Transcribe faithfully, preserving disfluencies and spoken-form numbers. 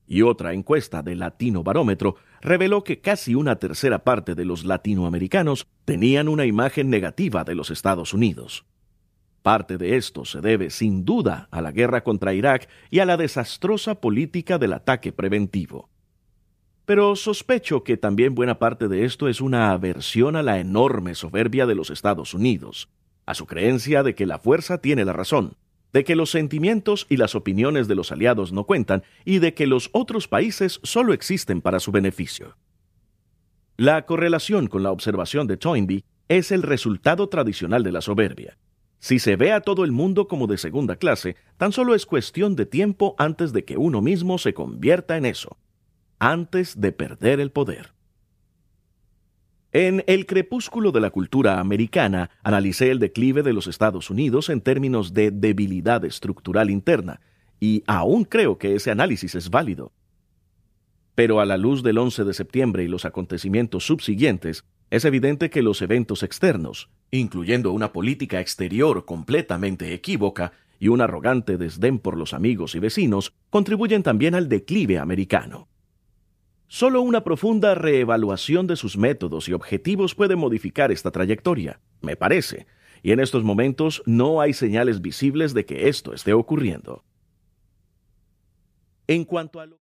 y otra encuesta de Latino Barómetro reveló que casi una tercera parte de los latinoamericanos tenían una imagen negativa de los Estados Unidos. Parte de esto se debe, sin duda, a la guerra contra Irak y a la desastrosa política del ataque preventivo. Pero sospecho que también buena parte de esto es una aversión a la enorme soberbia de los Estados Unidos, a su creencia de que la fuerza tiene la razón, de que los sentimientos y las opiniones de los aliados no cuentan y de que los otros países solo existen para su beneficio. La correlación con la observación de Toynbee es el resultado tradicional de la soberbia. Si se ve a todo el mundo como de segunda clase, tan solo es cuestión de tiempo antes de que uno mismo se convierta en eso, antes de perder el poder. En El crepúsculo de la cultura americana, analicé el declive de los Estados Unidos en términos de debilidad estructural interna, y aún creo que ese análisis es válido. Pero a la luz del once de septiembre y los acontecimientos subsiguientes, es evidente que los eventos externos, incluyendo una política exterior completamente equívoca y un arrogante desdén por los amigos y vecinos, contribuyen también al declive americano. Solo una profunda reevaluación de sus métodos y objetivos puede modificar esta trayectoria, me parece, y en estos momentos no hay señales visibles de que esto esté ocurriendo. En cuanto a lo